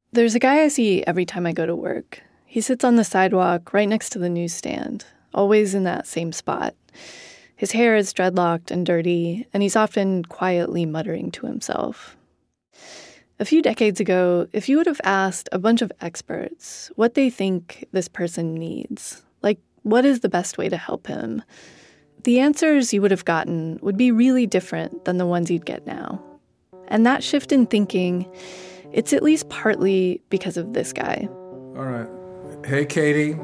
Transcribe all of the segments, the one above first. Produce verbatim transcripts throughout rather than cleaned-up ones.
There's a guy I see every time I go to work. He sits on the sidewalk right next to the newsstand, always in that same spot. His hair is dreadlocked and dirty, and he's often quietly muttering to himself. A few decades ago, if you would have asked a bunch of experts what they think this person needs, like what is the best way to help him, the answers you would have gotten would be really different than the ones you'd get now. And that shift in thinking, it's at least partly because of this guy. All right. Hey, Katie.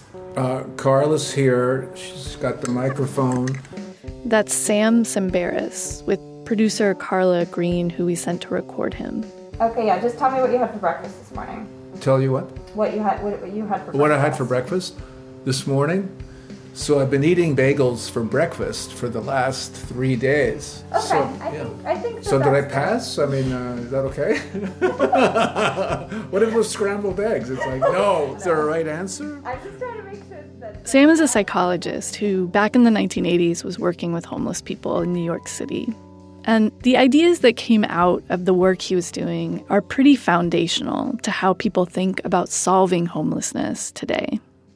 Uh, Carla's here. She's got the microphone. That's Sam Sambaris with producer Carla Green, who we sent to record him. Okay, yeah, just tell me what you had for breakfast this morning. Tell you what? What you had, what, what you had for breakfast. What I had for breakfast this morning? So I've been eating bagels for breakfast for the last three days. Okay, so, I, yeah. think, I think that So did I that's pass? I mean, uh, is that okay? What if it was scrambled eggs? It's like, no. Is there a right answer? I'm just trying to make sure that... Sam is a psychologist who, back in the nineteen eighties, was working with homeless people in New York City. And the ideas that came out of the work he was doing are pretty foundational to how people think about solving homelessness today.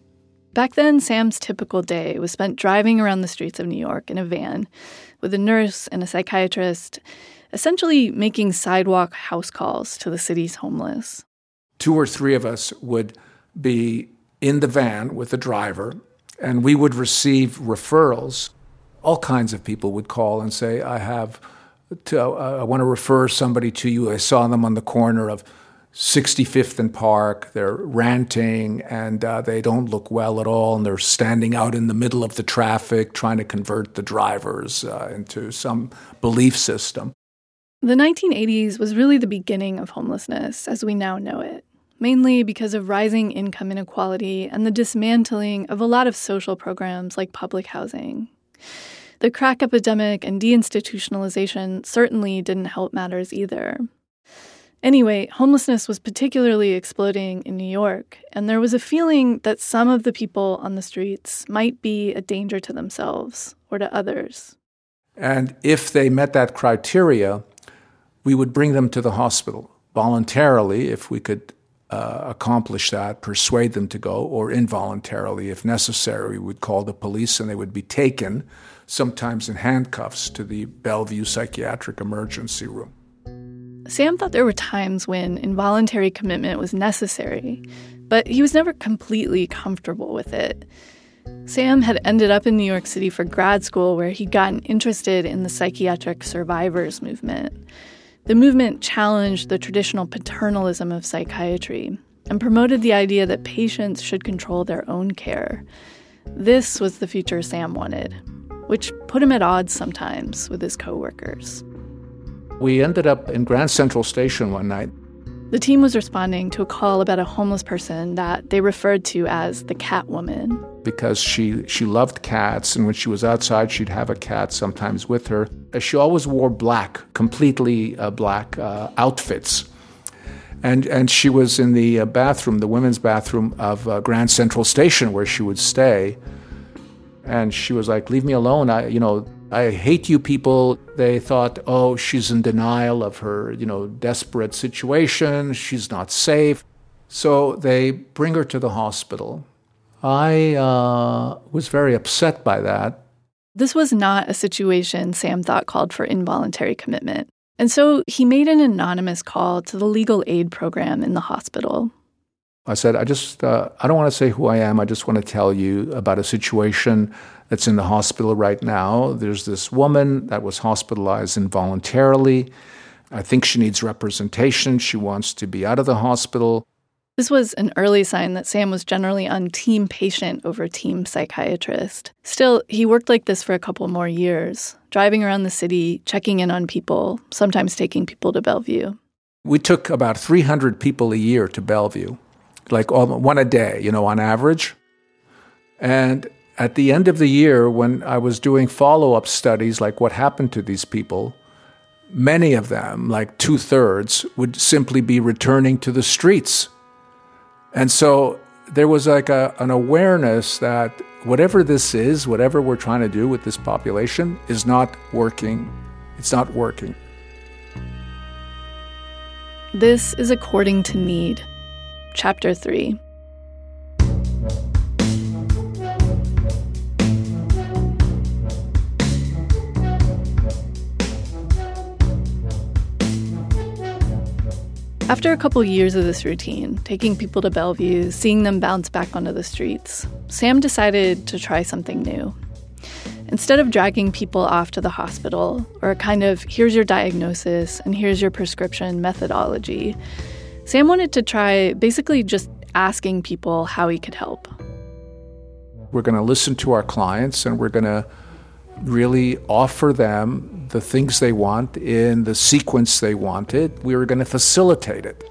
Back then, Sam's typical day was spent driving around the streets of New York in a van with a nurse and a psychiatrist, essentially making sidewalk house calls to the city's homeless. Two or three of us would be in the van with the driver, and we would receive referrals. All kinds of people would call and say, I have to, uh, I want to refer somebody to you. I saw them on the corner of sixty-fifth and Park. They're ranting, and uh, they don't look well at all, and they're standing out in the middle of the traffic trying to convert the drivers uh, into some belief system. The nineteen eighties was really the beginning of homelessness as we now know it, mainly because of rising income inequality and the dismantling of a lot of social programs like public housing. The crack epidemic and deinstitutionalization certainly didn't help matters either. Anyway, homelessness was particularly exploding in New York, and there was a feeling that some of the people on the streets might be a danger to themselves or to others. And if they met that criteria, we would bring them to the hospital voluntarily if we could uh, accomplish that, persuade them to go, or involuntarily if necessary. We would call the police and they would be taken, sometimes in handcuffs, to the Bellevue Psychiatric Emergency Room. Sam thought there were times when involuntary commitment was necessary, but he was never completely comfortable with it. Sam had ended up in New York City for grad school where he'd gotten interested in the psychiatric survivors movement. The movement challenged the traditional paternalism of psychiatry and promoted the idea that patients should control their own care. This was the future Sam wanted, which put him at odds sometimes with his coworkers. We ended up in Grand Central Station one night. The team was responding to a call about a homeless person that they referred to as the cat woman. Because she, she loved cats, and when she was outside, she'd have a cat sometimes with her. She always wore black, completely uh, black uh, outfits. And and she was in the uh, bathroom, the women's bathroom of uh, Grand Central Station where she would stay. And she was like, leave me alone. I, you know, I hate you people. They thought, oh, she's in denial of her, you know, desperate situation. She's not safe. So they bring her to the hospital. I uh, was very upset by that. This was not a situation Sam thought called for involuntary commitment. And so he made an anonymous call to the legal aid program in the hospital. I said, I just, uh, I don't want to say who I am. I just want to tell you about a situation that's in the hospital right now. There's this woman that was hospitalized involuntarily. I think she needs representation. She wants to be out of the hospital. This was an early sign that Sam was generally on team patient over team psychiatrist. Still, he worked like this for a couple more years, driving around the city, checking in on people, sometimes taking people to Bellevue. We took about three hundred people a year to Bellevue, like one a day, you know, on average. And at the end of the year, when I was doing follow-up studies, like what happened to these people, many of them, like two-thirds, would simply be returning to the streets. And so there was like a, an awareness that whatever this is, whatever we're trying to do with this population, is not working. It's not working. This is According to Need, Chapter three. After a couple years of this routine, taking people to Bellevue, seeing them bounce back onto the streets, Sam decided to try something new. Instead of dragging people off to the hospital, or a kind of here's your diagnosis and here's your prescription methodology, Sam wanted to try basically just asking people how he could help. We're going to listen to our clients and we're going to really offer them the things they want in the sequence they wanted. We were going to facilitate it.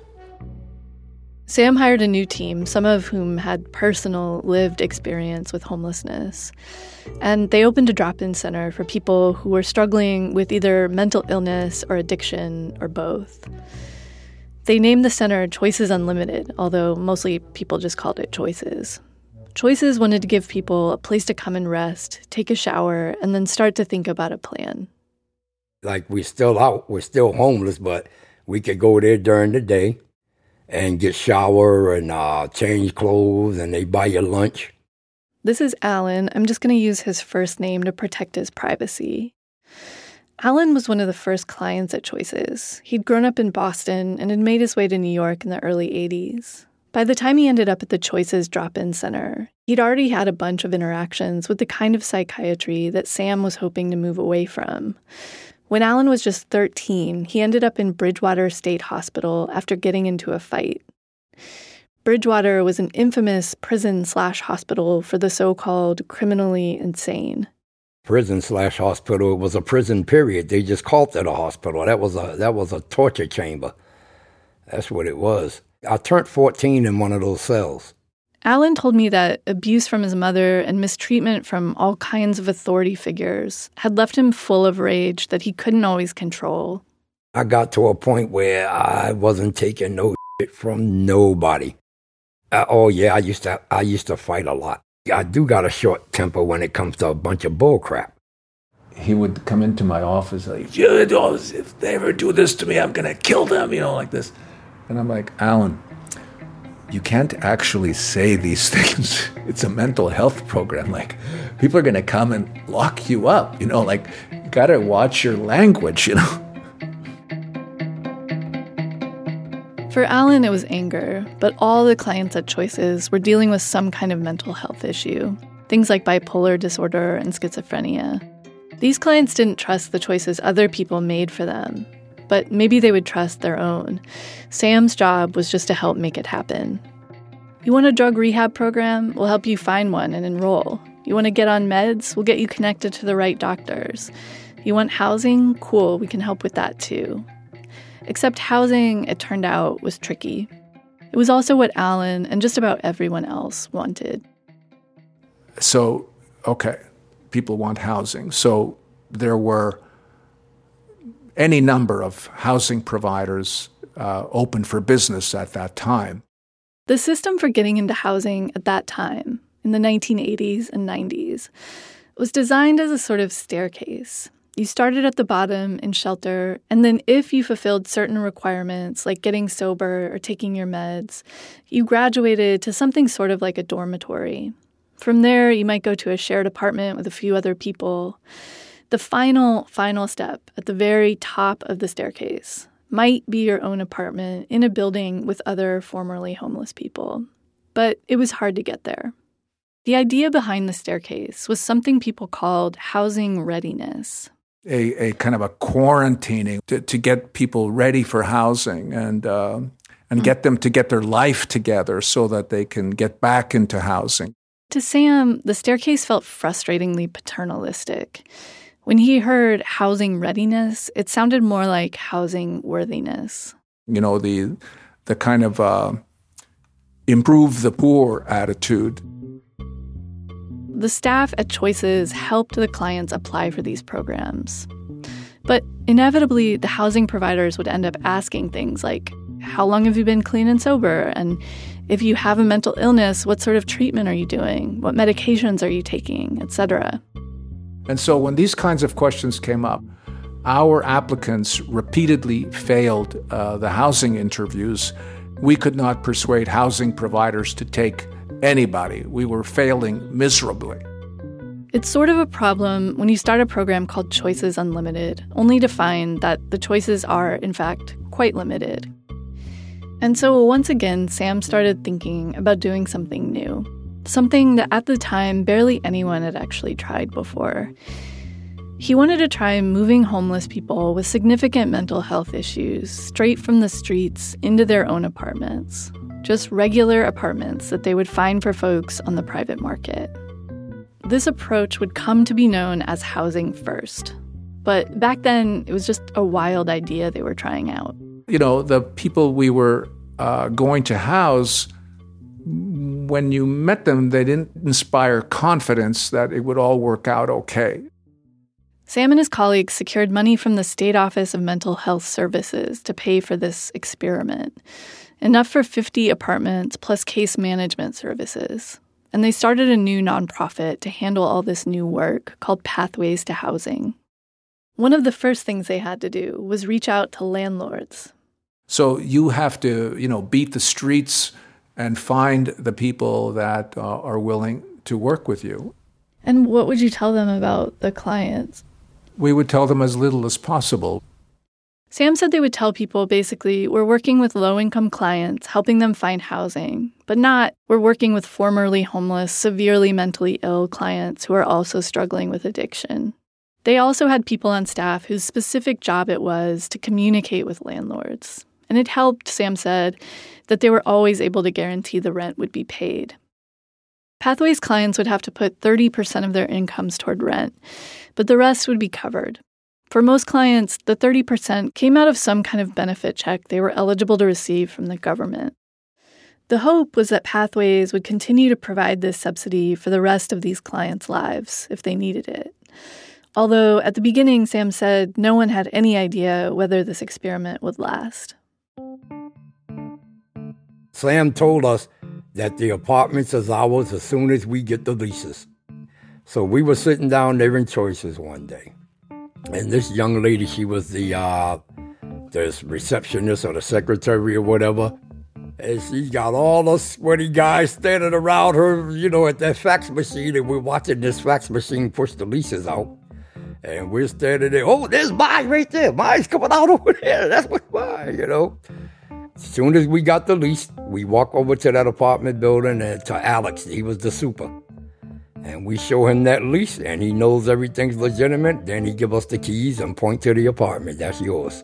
Sam hired a new team, some of whom had personal, lived experience with homelessness. And they opened a drop-in center for people who were struggling with either mental illness or addiction or both. They named the center Choices Unlimited, although mostly people just called it Choices. Choices wanted to give people a place to come and rest, take a shower, and then start to think about a plan. Like, we're still out, we're still homeless, but we could go there during the day and get shower and uh, change clothes, and they buy you lunch. This is Alan. I'm just going to use his first name to protect his privacy. Alan was one of the first clients at Choices. He'd grown up in Boston and had made his way to New York in the early eighties. By the time he ended up at the Choices Drop-In Center, he'd already had a bunch of interactions with the kind of psychiatry that Sam was hoping to move away from. When Alan was just thirteen, he ended up in Bridgewater State Hospital after getting into a fight. Bridgewater was an infamous prison-slash-hospital for the so-called criminally insane. Prison slash hospital, it was a prison period. They just called it a hospital. That was a that was a torture chamber. That's what it was. I turned fourteen in one of those cells. Alan told me that abuse from his mother and mistreatment from all kinds of authority figures had left him full of rage that he couldn't always control. I got to a point where I wasn't taking no shit from nobody. Uh, oh yeah, I used to I used to fight a lot. I do got a short temper when it comes to a bunch of bull crap. He would come into my office like, if they ever do this to me, I'm going to kill them, you know, like this. And I'm like, Alan, you can't actually say these things. It's a mental health program. Like, people are going to come and lock you up, you know, like, you got to watch your language, you know. For Alan, it was anger, but all the clients at Choices were dealing with some kind of mental health issue, things like bipolar disorder and schizophrenia. These clients didn't trust the choices other people made for them, but maybe they would trust their own. Sam's job was just to help make it happen. You want a drug rehab program? We'll help you find one and enroll. You want to get on meds? We'll get you connected to the right doctors. You want housing? Cool, we can help with that too. Except housing, it turned out, was tricky. It was also what Alan and just about everyone else wanted. So, okay, people want housing. So there were any number of housing providers uh, open for business at that time. The system for getting into housing at that time, in the nineteen eighties and nineties, was designed as a sort of staircase. You started at the bottom in shelter, and then if you fulfilled certain requirements, like getting sober or taking your meds, you graduated to something sort of like a dormitory. From there, you might go to a shared apartment with a few other people. The final, final step at the very top of the staircase might be your own apartment in a building with other formerly homeless people. But it was hard to get there. The idea behind the staircase was something people called housing readiness. A, a kind of a quarantining to, to get people ready for housing and uh, and mm. get them to get their life together so that they can get back into housing. To Sam, the staircase felt frustratingly paternalistic. When he heard housing readiness, it sounded more like housing worthiness. You know, the the kind of uh, improve the poor attitude. The staff at Choices helped the clients apply for these programs. But inevitably, the housing providers would end up asking things like, how long have you been clean and sober? And if you have a mental illness, what sort of treatment are you doing? What medications are you taking, et cetera? And so when these kinds of questions came up, our applicants repeatedly failed uh, the housing interviews. We could not persuade housing providers to take anybody. We were failing miserably. It's sort of a problem when you start a program called Choices Unlimited, only to find that the choices are, in fact, quite limited. And so once again, Sam started thinking about doing something new, something that at the time barely anyone had actually tried before. He wanted to try moving homeless people with significant mental health issues straight from the streets into their own apartments, just regular apartments that they would find for folks on the private market. This approach would come to be known as Housing First. But back then, it was just a wild idea they were trying out. You know, the people we were uh, going to house, when you met them, they didn't inspire confidence that it would all work out okay. Sam and his colleagues secured money from the State Office of Mental Health Services to pay for this experiment, enough for fifty apartments plus case management services. And they started a new nonprofit to handle all this new work called Pathways to Housing. One of the first things they had to do was reach out to landlords. So you have to, you know, beat the streets and find the people that uh, are willing to work with you. And what would you tell them about the clients? We would tell them as little as possible. Sam said they would tell people basically, we're working with low-income clients, helping them find housing, but not, we're working with formerly homeless, severely mentally ill clients who are also struggling with addiction. They also had people on staff whose specific job it was to communicate with landlords. And it helped, Sam said, that they were always able to guarantee the rent would be paid. Pathways clients would have to put thirty percent of their incomes toward rent, but the rest would be covered. For most clients, the thirty percent came out of some kind of benefit check they were eligible to receive from the government. The hope was that Pathways would continue to provide this subsidy for the rest of these clients' lives if they needed it. Although at the beginning, Sam said no one had any idea whether this experiment would last. Sam told us that the apartments is ours as soon as we get the leases. So we were sitting down there in Choices one day. And this young lady, she was the uh, the receptionist or the secretary or whatever. And she got all the sweaty guys standing around her, you know, at that fax machine. And we're watching this fax machine push the leases out. And we're standing there. Oh, there's mine right there. Mine's coming out over there. That's what's mine, you know. As soon as we got the lease, we walk over to that apartment building and to Alex. He was the super. And we show him that lease, and he knows everything's legitimate. Then he give us the keys and point to the apartment. That's yours.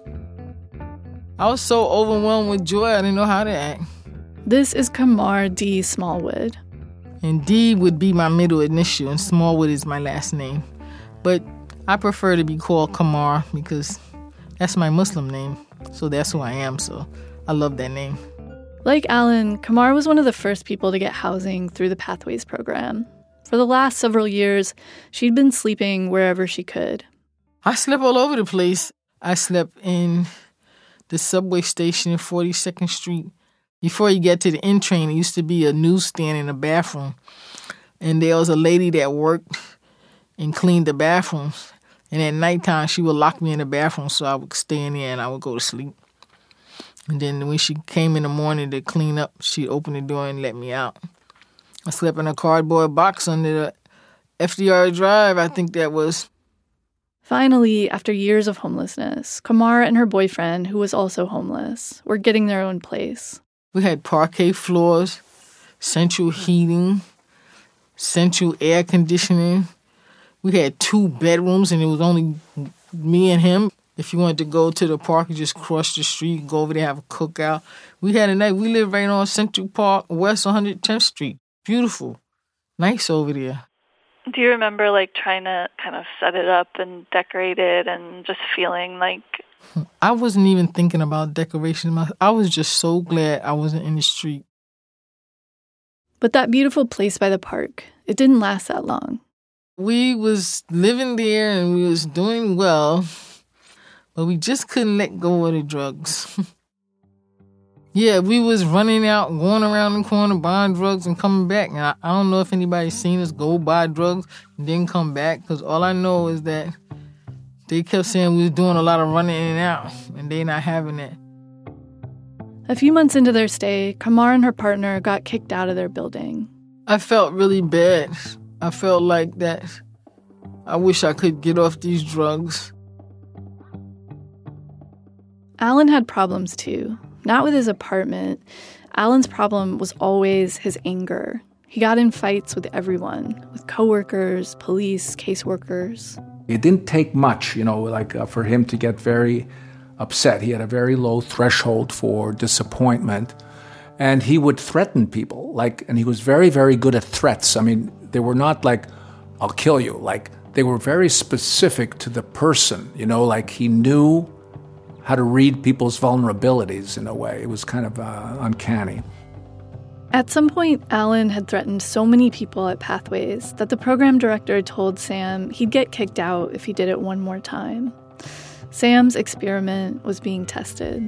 I was so overwhelmed with joy, I didn't know how to act. This is Kamar D. Smallwood. And D would be my middle initial, and Smallwood is my last name. But I prefer to be called Kamar because that's my Muslim name. So that's who I am, so I love that name. Like Alan, Kamar was one of the first people to get housing through the Pathways program. For the last several years, she'd been sleeping wherever she could. I slept all over the place. I slept in the subway station in forty-second Street. Before you get to the N train, there used to be a newsstand in the bathroom. And there was a lady that worked and cleaned the bathrooms. And at nighttime, she would lock me in the bathroom so I would stay in there and I would go to sleep. And then when she came in the morning to clean up, she'd open the door and let me out. I slept in a cardboard box under the F D R Drive, I think that was. Finally, after years of homelessness, Kamar and her boyfriend, who was also homeless, were getting their own place. We had parquet floors, central heating, central air conditioning. We had two bedrooms, and it was only me and him. If you wanted to go to the park, you just cross the street, go over there, have a cookout. We had a night. We lived right on Central Park, West one hundred tenth Street. Beautiful. Nice over there. Do you remember, like, trying to kind of set it up and decorate it and just feeling like... I wasn't even thinking about decoration. I was just so glad I wasn't in the street. But that beautiful place by the park, it didn't last that long. We was living there and we was doing well, but we just couldn't let go of the drugs. Yeah, we was running out, going around the corner, buying drugs and coming back. And I, I don't know if anybody's seen us go buy drugs and then come back, because all I know is that They kept saying we was doing a lot of running in and out, and they not having that. A few months into their stay, Kamar and her partner got kicked out of their building. I felt really bad. I felt like that I wish I could get off these drugs. Alan had problems too, not with his apartment. Alan's problem was always his anger. He got in fights with everyone, with coworkers, police, caseworkers. It didn't take much, you know, like uh, for him to get very upset. He had a very low threshold for disappointment, and he would threaten people. Like, and he was very, very good at threats. I mean, they were not like, "I'll kill you." Like, they were very specific to the person. You know, like he knew how to read people's vulnerabilities in a way. It was kind of uh, uncanny. At some point, Alan had threatened so many people at Pathways that the program director told Sam he'd get kicked out if he did it one more time. Sam's experiment was being tested.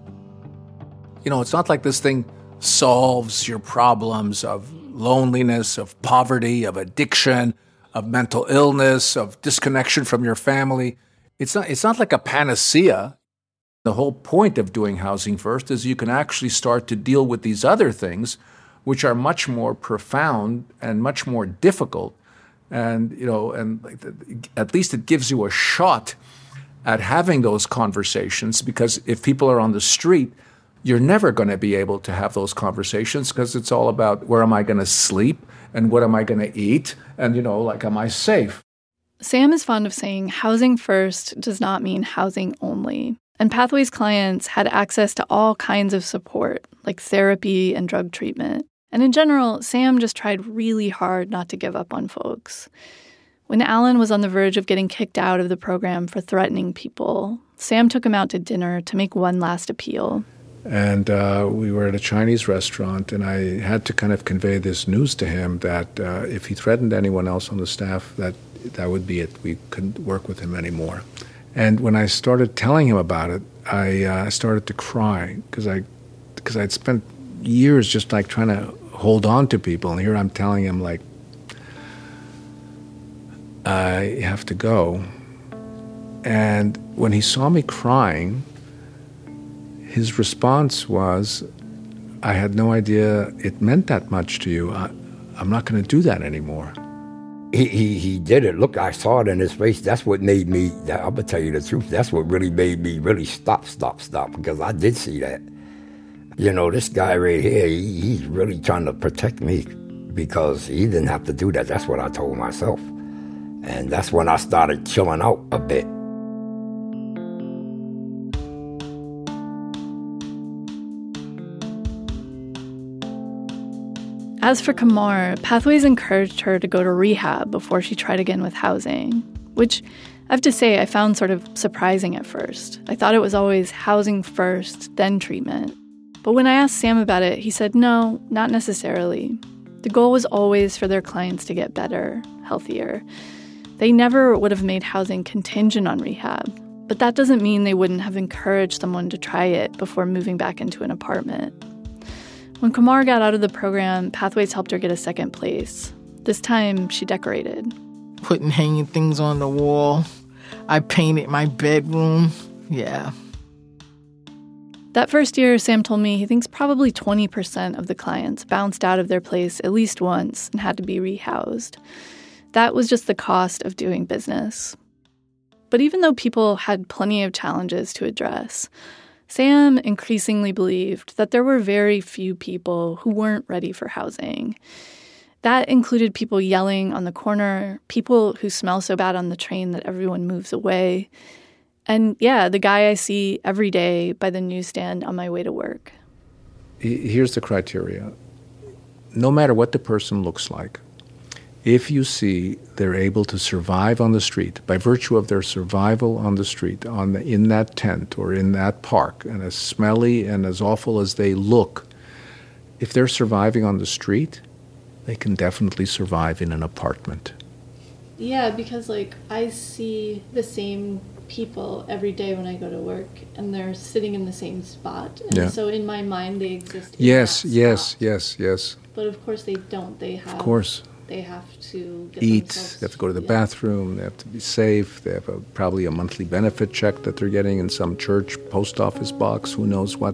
You know, it's not like this thing solves your problems of loneliness, of poverty, of addiction, of mental illness, of disconnection from your family. It's not, it's not like a panacea. The whole point of doing Housing First is you can actually start to deal with these other things, which are much more profound and much more difficult. And, you know, and like the, at least it gives you a shot at having those conversations, because if people are on the street, you're never going to be able to have those conversations because it's all about where am I going to sleep and what am I going to eat and, you know, like, am I safe? Sam is fond of saying housing first does not mean housing only. And Pathways clients had access to all kinds of support, like therapy and drug treatment. And in general, Sam just tried really hard not to give up on folks. When Alan was on the verge of getting kicked out of the program for threatening people, Sam took him out to dinner to make one last appeal. And uh, we were at a Chinese restaurant, and I had to kind of convey this news to him that uh, if he threatened anyone else on the staff, that that would be it. We couldn't work with him anymore. And when I started telling him about it, I uh, started to cry because I, because I'd spent years just like trying to hold on to people, and here I'm telling him like, I have to go. And when he saw me crying, his response was, I had no idea it meant that much to you. I, I'm not going to do that anymore. He, he he did it. Look, I saw it in his face. That's what made me, I'm going to tell you the truth, that's what really made me really stop, stop, stop, because I did see that. You know, this guy right here, he, he's really trying to protect me because he didn't have to do that. That's what I told myself. And that's when I started chilling out a bit. As for Kamar, Pathways encouraged her to go to rehab before she tried again with housing, which I have to say I found sort of surprising at first. I thought it was always housing first, then treatment. But when I asked Sam about it, he said no, not necessarily. The goal was always for their clients to get better, healthier. They never would have made housing contingent on rehab, but that doesn't mean they wouldn't have encouraged someone to try it before moving back into an apartment. When Kamar got out of the program, Pathways helped her get a second place. This time, she decorated. Putting hanging things on the wall. I painted my bedroom. Yeah. That first year, Sam told me he thinks probably twenty percent of the clients bounced out of their place at least once and had to be rehoused. That was just the cost of doing business. But even though people had plenty of challenges to address, Sam increasingly believed that there were very few people who weren't ready for housing. That included people yelling on the corner, people who smell so bad on the train that everyone moves away, and yeah, the guy I see every day by the newsstand on my way to work. Here's the criteria. No matter what the person looks like, if you see they're able to survive on the street by virtue of their survival on the street, on the, in that tent or in that park, and as smelly and as awful as they look, if they're surviving on the street, they can definitely survive in an apartment. Yeah, because like I see the same people every day when I go to work, and they're sitting in the same spot. And yeah. So in my mind, they exist in Yes, that yes, spot. yes, yes. But of course they don't. They have Of course. They have to get eat, themselves- they have to go to the yeah. bathroom, they have to be safe, they have a, probably a monthly benefit check that they're getting in some church post office box, who knows what.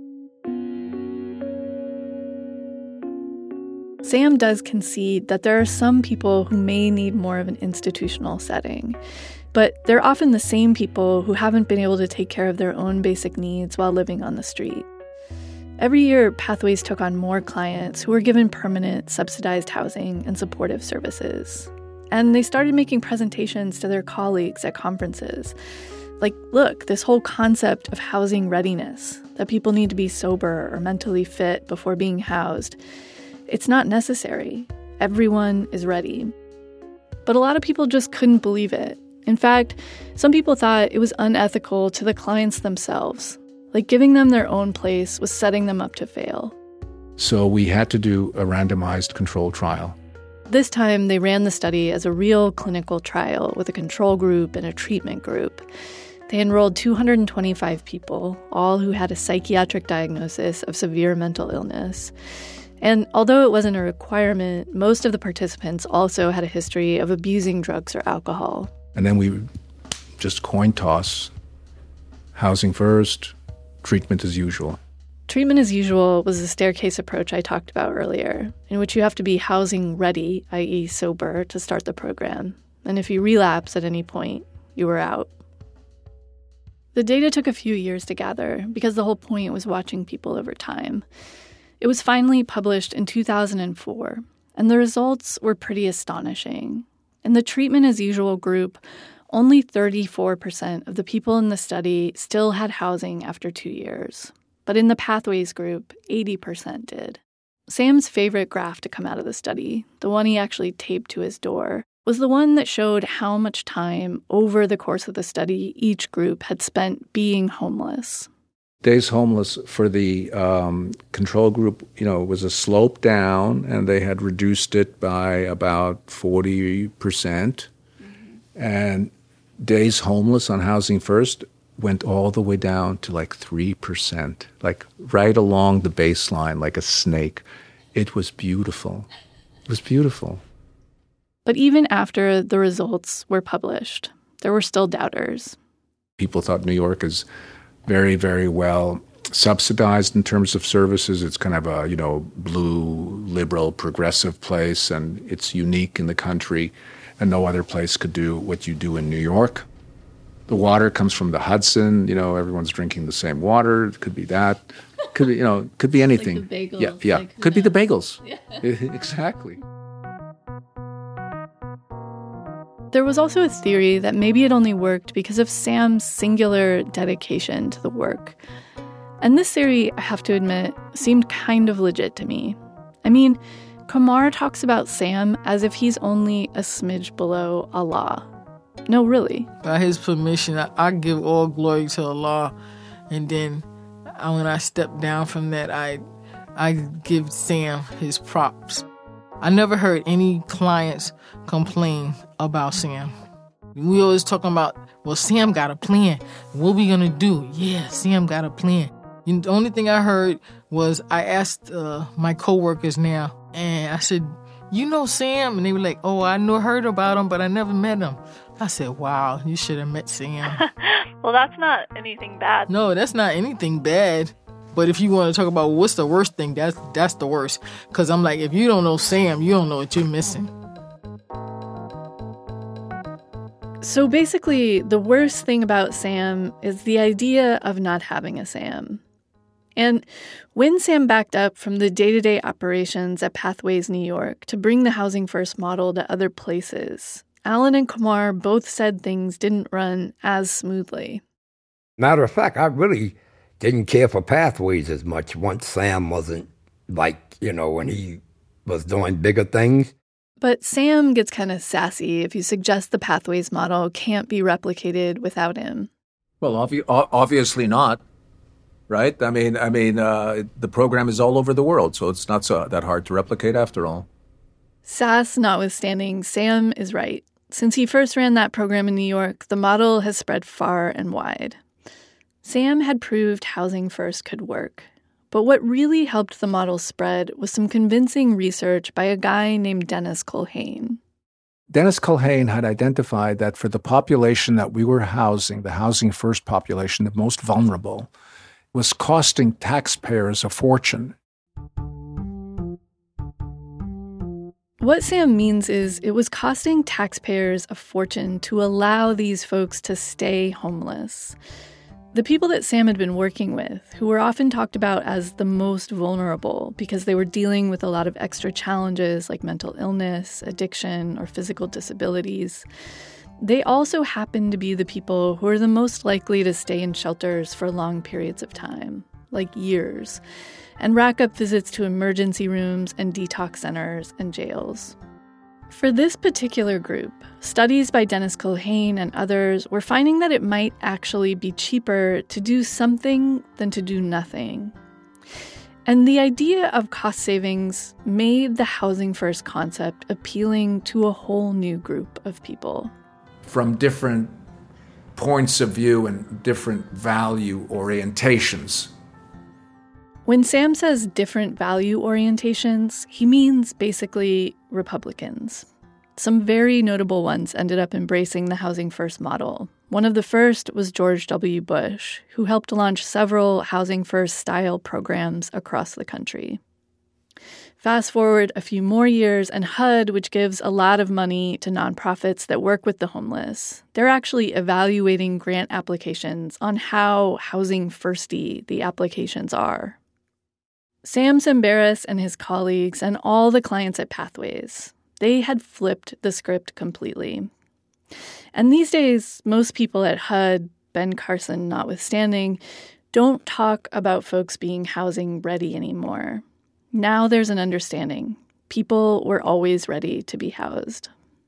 Sam does concede that there are some people who may need more of an institutional setting, but they're often the same people who haven't been able to take care of their own basic needs while living on the street. Every year, Pathways took on more clients who were given permanent, subsidized housing and supportive services. And they started making presentations to their colleagues at conferences. Like, look, this whole concept of housing readiness, that people need to be sober or mentally fit before being housed, it's not necessary. Everyone is ready. But a lot of people just couldn't believe it. In fact, some people thought it was unethical to the clients themselves. Like giving them their own place was setting them up to fail. So we had to do a randomized control trial. This time, they ran the study as a real clinical trial with a control group and a treatment group. They enrolled two hundred twenty-five people, all who had a psychiatric diagnosis of severe mental illness. And although it wasn't a requirement, most of the participants also had a history of abusing drugs or alcohol. And then we just coin toss, housing first, treatment as usual. Treatment as usual was the staircase approach I talked about earlier, in which you have to be housing ready, that is sober, to start the program. And if you relapse at any point, you were out. The data took a few years to gather because the whole point was watching people over time. It was finally published in two thousand four, and the results were pretty astonishing. In the treatment as usual group, only thirty-four percent of the people in the study still had housing after two years. But in the Pathways group, eighty percent did. Sam's favorite graph to come out of the study, the one he actually taped to his door, was the one that showed how much time over the course of the study each group had spent being homeless. Days homeless for the um, control group, you know, was a slope down, and they had reduced it by about forty percent. Mm-hmm. And days homeless on Housing First went all the way down to like three percent, like right along the baseline, like a snake. It was beautiful. It was beautiful. But even after the results were published, there were still doubters. People thought New York is very, very well subsidized in terms of services. It's kind of a, you know, blue, liberal, progressive place, and it's unique in the country, and no other place could do what you do in New York. The water comes from the Hudson. You know, everyone's drinking the same water. It could be that. Could be, you know, could be anything. Like the bagels. Yeah, yeah. Like, could be the bagels. Yeah. Exactly. There was also a theory that maybe it only worked because of Sam's singular dedication to the work. And this theory, I have to admit, seemed kind of legit to me. I mean, Kumar talks about Sam as if he's only a smidge below Allah. No, really. By his permission, I, I give all glory to Allah. And then I, when I step down from that, I, I give Sam his props. I never heard any clients complain about Sam. We always talking about, well, Sam got a plan. What we gonna do? Yeah, Sam got a plan. And the only thing I heard was I asked uh, my coworkers now, and I said, you know Sam? And they were like, oh, I know heard about him, but I never met him. I said, wow, you should have met Sam. Well, that's not anything bad. No, that's not anything bad. But if you want to talk about what's the worst thing, that's that's the worst. Because I'm like, if you don't know Sam, you don't know what you're missing. So basically, the worst thing about Sam is the idea of not having a Sam. And when Sam backed up from the day-to-day operations at Pathways New York to bring the Housing First model to other places, Alan and Kumar both said things didn't run as smoothly. Matter of fact, I really didn't care for Pathways as much once Sam wasn't, like, you know, when he was doing bigger things. But Sam gets kind of sassy if you suggest the Pathways model can't be replicated without him. Well, obvi- obviously not, right? I mean, I mean, uh, the program is all over the world, so it's not so that hard to replicate after all. Sass notwithstanding, Sam is right. Since he first ran that program in New York, the model has spread far and wide. Sam had proved Housing First could work, But what really helped the model spread was some convincing research by a guy named Dennis Culhane. Dennis Culhane had identified that for the population that we were housing, the housing first population, the most vulnerable, was costing taxpayers a fortune. What Sam means is it was costing taxpayers a fortune to allow these folks to stay homeless. The people that Sam had been working with, who were often talked about as the most vulnerable because they were dealing with a lot of extra challenges like mental illness, addiction, or physical disabilities, they also happened to be the people who are the most likely to stay in shelters for long periods of time, like years, and rack up visits to emergency rooms and detox centers and jails. For this particular group, studies by Dennis Culhane and others were finding that it might actually be cheaper to do something than to do nothing. And the idea of cost savings made the housing first concept appealing to a whole new group of people. From different points of view and different value orientations. When Sam says different value orientations, he means basically Republicans. Some very notable ones ended up embracing the housing first model. One of the first was George W. Bush, who helped launch several housing first style programs across the country. Fast forward a few more years, and H U D, which gives a lot of money to nonprofits that work with the homeless, they're actually evaluating grant applications on how housing firsty the applications are. Sam Tsemberis and his colleagues and all the clients at Pathways, they had flipped the script completely. And these days, most people at H U D, Ben Carson notwithstanding, don't talk about folks being housing ready anymore. Now there's an understanding. People were always ready to be housed.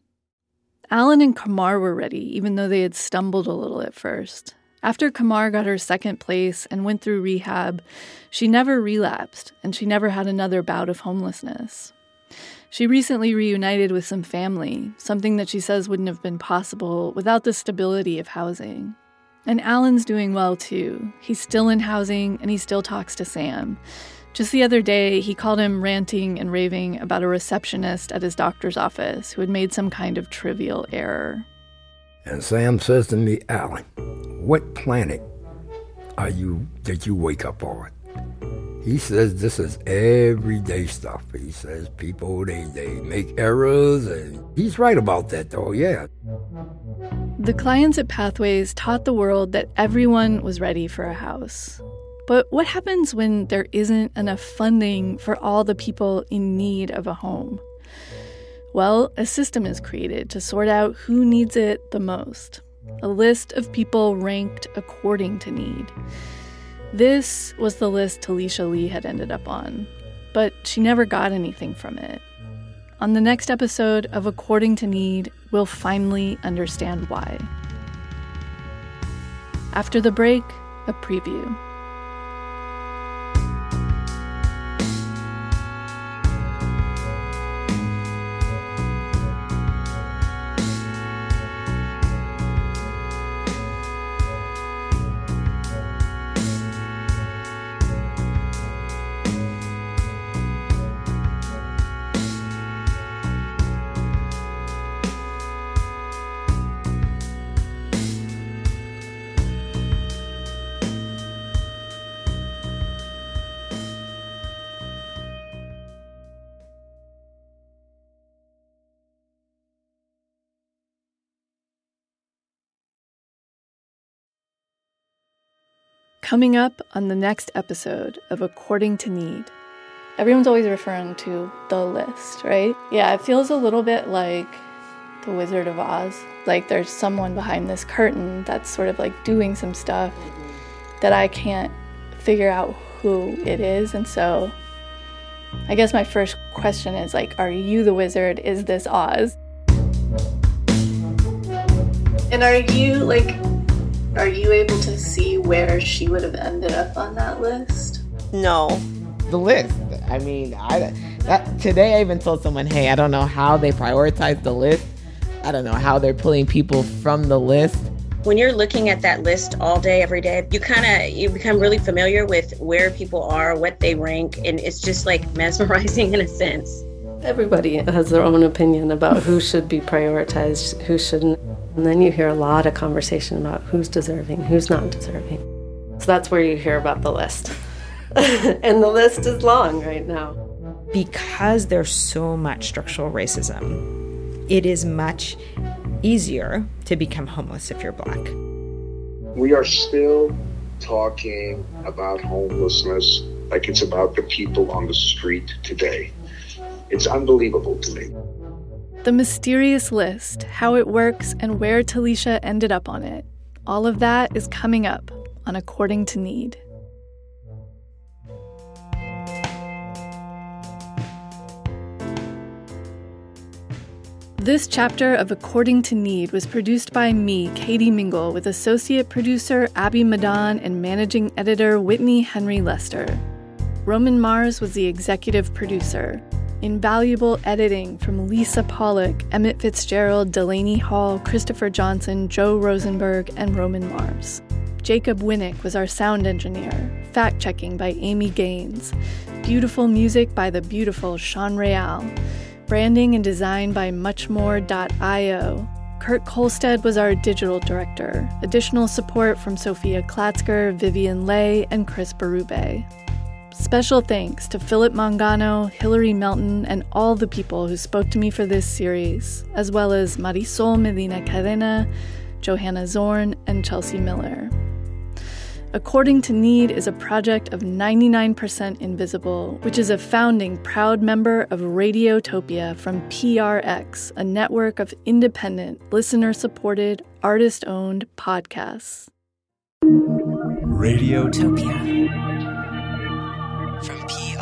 Alan and Kamar were ready, even though they had stumbled a little at first. After Kamar got her second place and went through rehab, she never relapsed, and she never had another bout of homelessness. She recently reunited with some family, something that she says wouldn't have been possible without the stability of housing. And Alan's doing well, too. He's still in housing, and he still talks to Sam. Just the other day, he called him ranting and raving about a receptionist at his doctor's office who had made some kind of trivial error. And Sam says to me, Alan, what planet are you, did you wake up on? He says this is everyday stuff. He says people, they, they make errors, and he's right about that, though, yeah. The clients at Pathways taught the world that everyone was ready for a house. But what happens when there isn't enough funding for all the people in need of a home? Well, a system is created to sort out who needs it the most. A list of people ranked according to need. This was the list Talisha Lee had ended up on, but she never got anything from it. On the next episode of According to Need, we'll finally understand why. After the break, a preview. Coming up on the next episode of According to Need. Everyone's always referring to the list, right? Yeah, it feels a little bit like The Wizard of Oz. Like there's someone behind this curtain that's sort of like doing some stuff that I can't figure out who it is. And so I guess my first question is like, are you the wizard? Is this Oz? And are you like... Are you able to see where she would have ended up on that list? No. The list. I mean, I that, today I even told someone, hey, I don't know how they prioritize the list. I don't know how they're pulling people from the list. When you're looking at that list all day, every day, you kind of, you become really familiar with where people are, what they rank, and it's just like mesmerizing in a sense. Everybody has their own opinion about who should be prioritized, who shouldn't. And then you hear a lot of conversation about who's deserving, who's not deserving. So that's where you hear about the list. And the list is long right now. Because there's so much structural racism, it is much easier to become homeless if you're Black. We are still talking about homelessness like it's about the people on the street today. It's unbelievable to me. The mysterious list, how it works, and where Talisha ended up on it. All of that is coming up on According to Need. This chapter of According to Need was produced by me, Katie Mingle, with associate producer Abby Madan and managing editor Whitney Henry Lester. Roman Mars was the executive producer. Invaluable editing from Lisa Pollock, Emmett Fitzgerald, Delaney Hall, Christopher Johnson, Joe Rosenberg, and Roman Mars. Jacob Winnick was our sound engineer. Fact-checking by Amy Gaines. Beautiful music by the beautiful Sean Real. Branding and design by muchmore dot io. Kurt Kolstad was our digital director. Additional support from Sophia Klatzker, Vivian Lay, and Chris Berube. Special thanks to Philip Mangano, Hillary Melton, and all the people who spoke to me for this series, as well as Marisol Medina Cadena, Johanna Zorn, and Chelsea Miller. According to Need is a project of ninety-nine percent Invisible, which is a founding proud member of Radiotopia from P R X, a network of independent, listener-supported, artist-owned podcasts. Radiotopia from P R X.